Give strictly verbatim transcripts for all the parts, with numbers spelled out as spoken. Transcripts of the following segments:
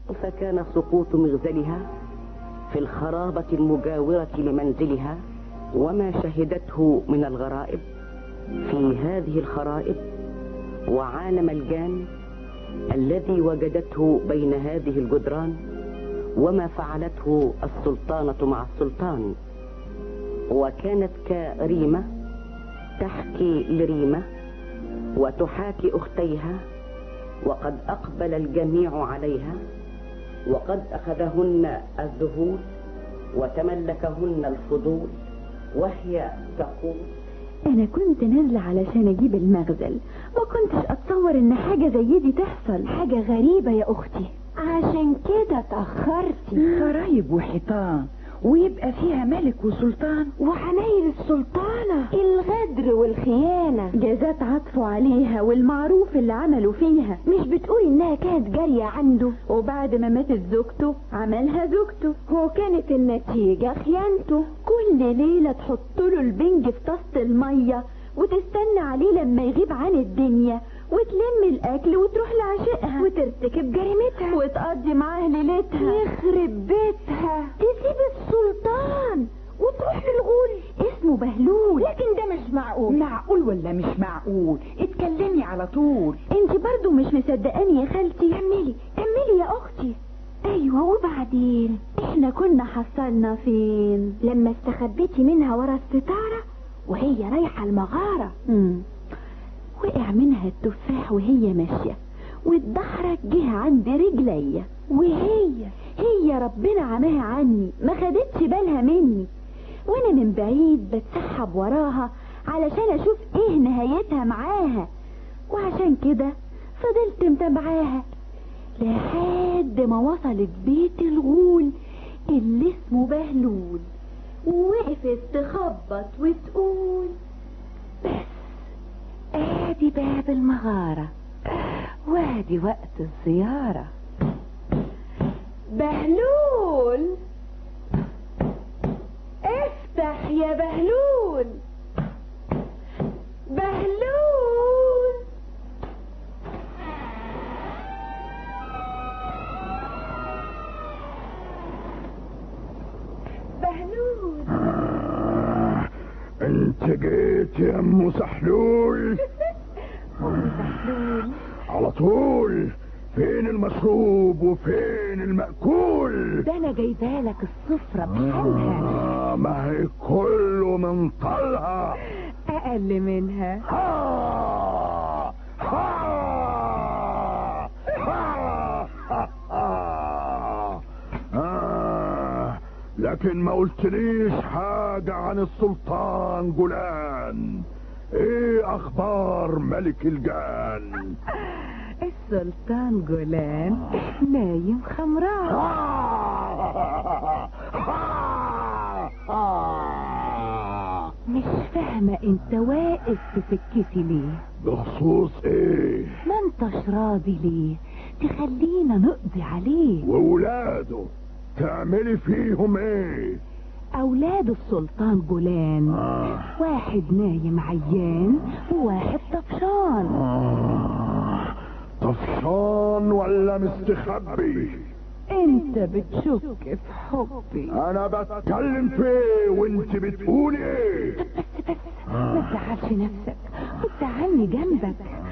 فكان سقوط مغزلها في الخرابة المجاورة لمنزلها وما شهدته من الغرائب في هذه الخرائب، وعالم الجان الذي وجدته بين هذه الجدران، وما فعلته السلطانة مع السلطان. وكانت كريمة تحكي لريمة وتحاكي أختيها، وقد أقبل الجميع عليها، وقد أخذهن الذهول وتملكهن الفضول، وهي تقول: أنا كنت نازلة علشان أجيب المغزل، ما كنتش أتصور إن حاجة زي دي تحصل. حاجة غريبة يا أختي، عشان كده تأخرتي. خرايب وحيطان ويبقى فيها ملك وسلطان وعمايل السلطانة، الغدر والخيانة، جازات عطفوا عليها والمعروف اللي عملوا فيها. مش بتقول انها كانت جارية عنده، وبعد ما ماتت زوجته عملها زوجته، وكانت النتيجة خيانته. كل ليلة تحط له البنج في طاسة المية وتستنى عليه لما يغيب عن الدنيا، وتلم الاكل وتروح لعشقها وترتكب جريمتها وتقضي معاه ليلتها. يخرب بيتها، تسيب السلطان وتروح للغول اسمه بهلول. لكن ده مش معقول. معقول ولا مش معقول؟ اتكلمي على طول. انت برضو مش مصدقاني يا خالتي؟ كملي كملي يا اختي. ايوه، وبعدين احنا كنا حصلنا فين لما استخبيتي منها ورا الستارة وهي رايحة المغارة؟ امم وقع منها التفاح وهي ماشية، والدحرج جه عند رجليا، وهي هي ربنا عماها عني، ما خدتش بالها مني، وانا من بعيد بتسحب وراها علشان اشوف ايه نهايتها معاها. وعشان كده فضلت متابعاها لحد ما وصلت بيت الغول اللي اسمه بهلول، ووقفت تخبط وتقول: بس ادي باب المغارة، وادي وقت الزيارة. بهلول، افتح يا بهلول، بهلول. بهلول، انت جيت يا ام سحلول؟ ام سحلول على طول. فين المشروب وفين المأكول؟ ده انا جايبالك السفرة بحالها. آه ما هي كله من طلها، اقل منها. ها ها ها ها. آه لكن ما قلتليش حاجة عن السلطان جولان. ايه اخبار ملك الجان؟ السلطان جولان نايم خمران. مش فاهمة انت واقف في سكتي ليه؟ بخصوص ايه؟ ما انتش راضي ليه؟ تخلينا نقضي عليه. وولاده تعملي فيهم ايه؟ اولاد السلطان جولان آه. واحد نايم عيان وواحد طفشان. آه. طفشان ولا مستخبي؟ انت بتشك في حبي. انا بتكلم في ايه وانت بتقولي ايه؟ بس بس ما تزعلش نفسك، خد عني جنبك.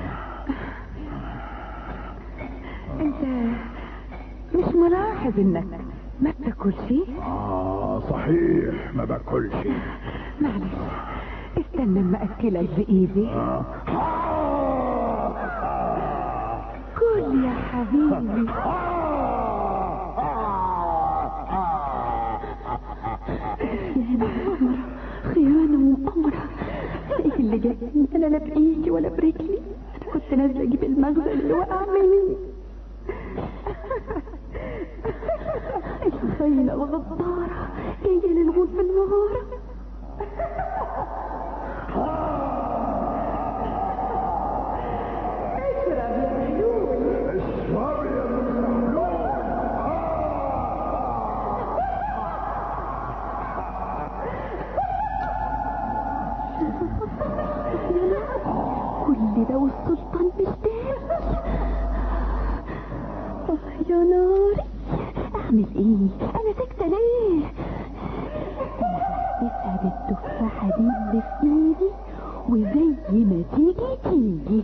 انت مش ملاحظ انك ما بتاكلش؟ اه صحيح ما باكلش. معلش استنى اما اكلك بايدي. آه. كل يا حبيبي. خيانة ومؤامرة. ايه اللي جايبني انا؟ لا بايدي ولا برجلي، انا كنت نازله اجيب المغزى اللي وقع مني. الخاينة وغدارة جاية للغول في المغارة. اشرب يا بهلول، اشرب يا بهلول. كل ده والسلطان مش داري. يا ناري، اعمل ايه؟ انا ساكته ليه؟ انا هسحب التفاحه دي اللي في ايدي وزي ما تيجي تيجي.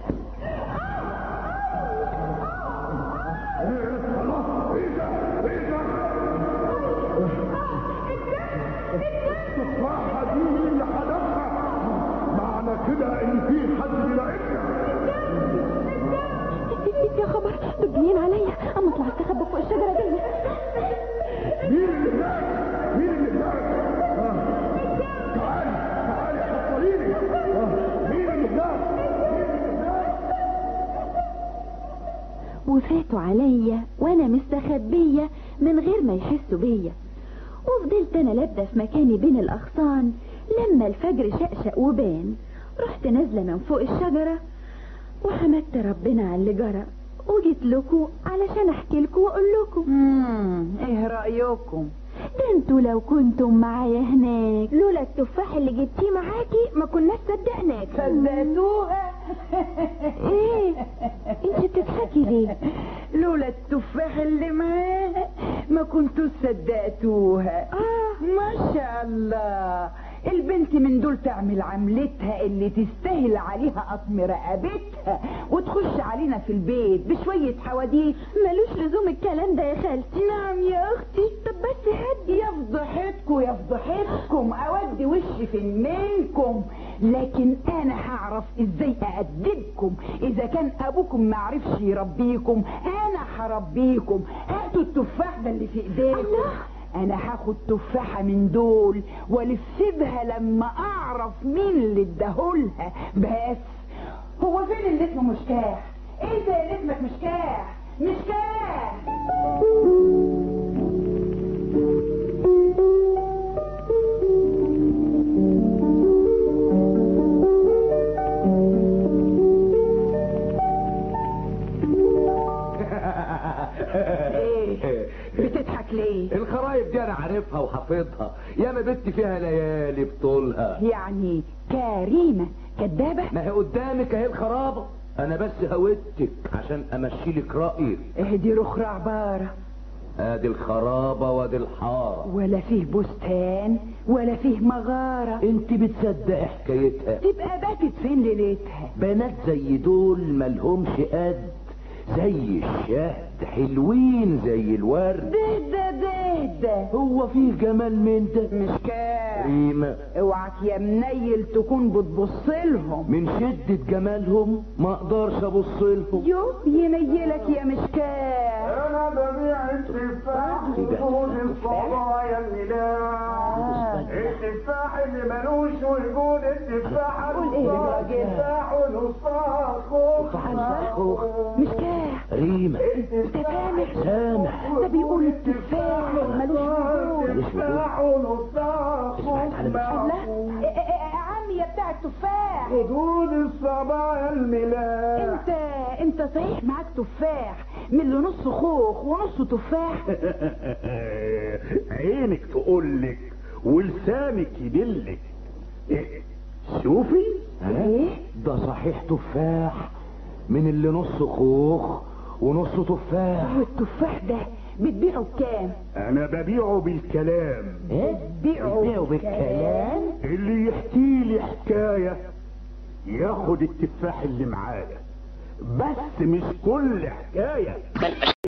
التفاحة دي اللي حدفها، معنى كده ان في حد بيراقبنا. يا خبر، دول جايين عليا، اما اطلع استخبى فوق الشجره دي. مين اللي هناك؟ مين اللي هناك؟ تعالي تعالي حصليني. مين اللي هناك؟ وفاتوا عليا وانا مستخبيه من غير ما يحسوا بيا، وفضلت انا لابده في مكاني بين الاغصان لما الفجر شقشق وبان. رحت نازله من فوق الشجره وحمدت ربنا على اللي جرى، وجيت لكم علشان احكي لكم واقول لكم. امم ايه رايكم؟ ده انتوا لو كنتم معايا هناك لولا التفاح اللي جبتيه معاكي ما كناش صدقناك. صدقتوها؟ ايه انت بتضحكي ليه؟ لولا التفاح اللي معاه ما كنتوا صدقتوها. اه ما شاء الله، البنت من دول تعمل عملتها اللي تستاهل عليها قطم رقبتها وتخش علينا في البيت بشوية حواديت. ملوش لزوم الكلام ده يا خالتي. نعم يا اختي. طب بس هدي. يا فضحتكم يا فضحتكم، اودي وشي في منكم، لكن انا هعرف ازاي اادبكم. اذا كان ابوكم ما عرفش يربيكم انا هربيكم. هاتوا التفاح ده اللي في ايديكم. انا هاخد تفاحة من دول والفسبها لما اعرف مين اللي اداهولها. بس هو فين اللي اسمه مشكاح؟ انت اللي اسمك مشكاح. مشكاح ايه بتضحك ليه؟ الخرايط دي انا عارفها وحافظها، ياما بنت فيها ليالي بطولها. يعني كريمة كدابة؟ ما هي قدامك اهي الخرابة، انا بس هودتك عشان امشيلك رأيي. اهدي رخرة عبارة. ادي الخرابة وادي الحارة، ولا فيه بستان ولا فيه مغارة. انت بتصدقي حكايتها؟ تبقى باتت فين ليلتها؟ بنات زي دول ملهمش قد، زي الشهد حلوين زي الورد. ده ده ده ده هو فيه جمال من ده؟ مشكاح ريمة، اوعك يا منيل تكون بتبص لهم. من شدة جمالهم ما اقدرش ابص لهم. يوه ينيلك يا مشكاح. انا ببيع التفاح وجود الصبايا الميلاد. التفاح اللي ملوش وجود التفاح قول ايه يا راجل؟ التفاح خوخ. مشكاح ريمة، انت سامح؟ سامح. ده بيقول التفاح ملوش وجود. التفاح الله، عمي يا بتاع التفاح، وجود الصبايا الميلاد. انت انت صحيح معاك تفاح من اللي نص خوخ ونص تفاح؟ عينك تقولك ولسانك يدلك. إيه؟ شوفي ايه ده صحيح تفاح من اللي نص خوخ ونص تفاح. والتفاح ده بتبيعه بكام؟ انا ببيعه بالكلام. ايه بتبيعه بالكلام؟ اللي يحكي لي حكاية ياخد التفاح اللي معايا، بس مش كل حكاية.